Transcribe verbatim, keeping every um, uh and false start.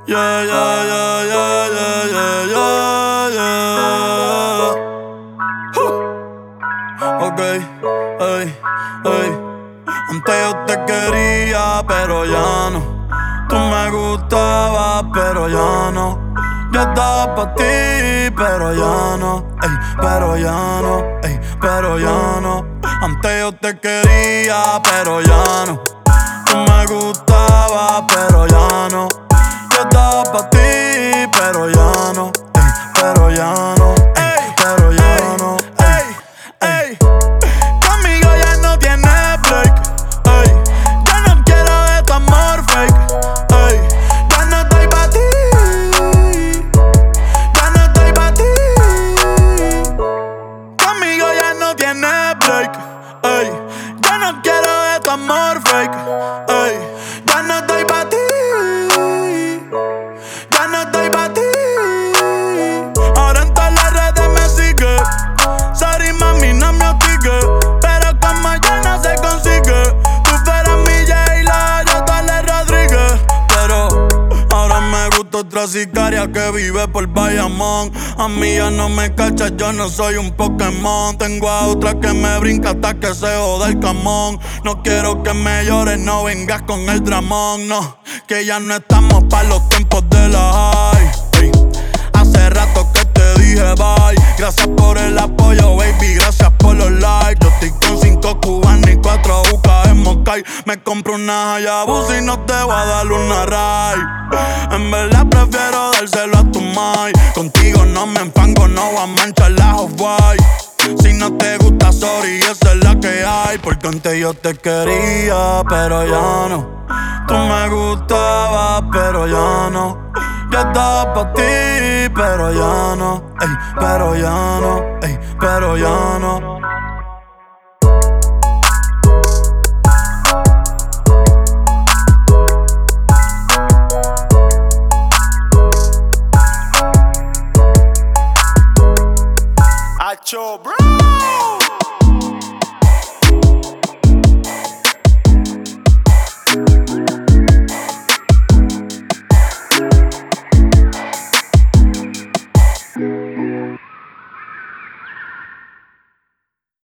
Yeah, yeah, yeah, yeah, yeah, yeah, yeah, yeah. Huh. Ok, ey, ey. Antes yo te quería, pero ya no. Tú me gustabas, pero ya no. Yo estaba pa' ti, pero ya no. Ey, pero ya no, ey, pero ya no. Antes yo te quería, pero ya no. Tú me gustabas, pero ya no. Yo estaba pa' ti, pero ya no. Ey, pero ya no, ey, pero ya no. Ey, ey, conmigo ya no tienes break. Ey, yo no quiero de tu amor fake. Ey, ya no estoy pa' ti. Ya no estoy pa' ti. Conmigo ya no tienes break. Ey, yo no quiero de tu amor fake. Ey, ya no estoy pa' ti. Ya no estoy pa' ti. Ahora en todas las redes me sigue. Sorry mami, no me hostigues, pero como ya no se consigue. Tú fueras mi J-Lo, yo Tole Rodríguez. Pero ahora me gusta otra sicaria que vive por Bayamón. A mí ya no me cachas, yo no soy un Pokémon. Tengo a otra que me brinca hasta que se joda el camón. No quiero que me llores, no vengas con el dramón. No, que ya no estamos pa' los tiempos de la high. Ey, hace rato que te dije bye. Gracias por el apoyo, baby, gracias por los likes. Yo estoy con cinco cubanos y cuatro bucas en Moscay. Me compro una Hayabusa y no te voy a dar una ride. En verdad prefiero dárselo a tu mai. Contigo no me enfango, no voy a manchar la off-white. Si no te gusta, sorry, esa es la que hay. Porque antes yo te quería, pero ya no. Tú me gustabas, pero ya no. Yo estaba pa' ti, pero ya no. Ey, pero ya no, ey, pero ya no.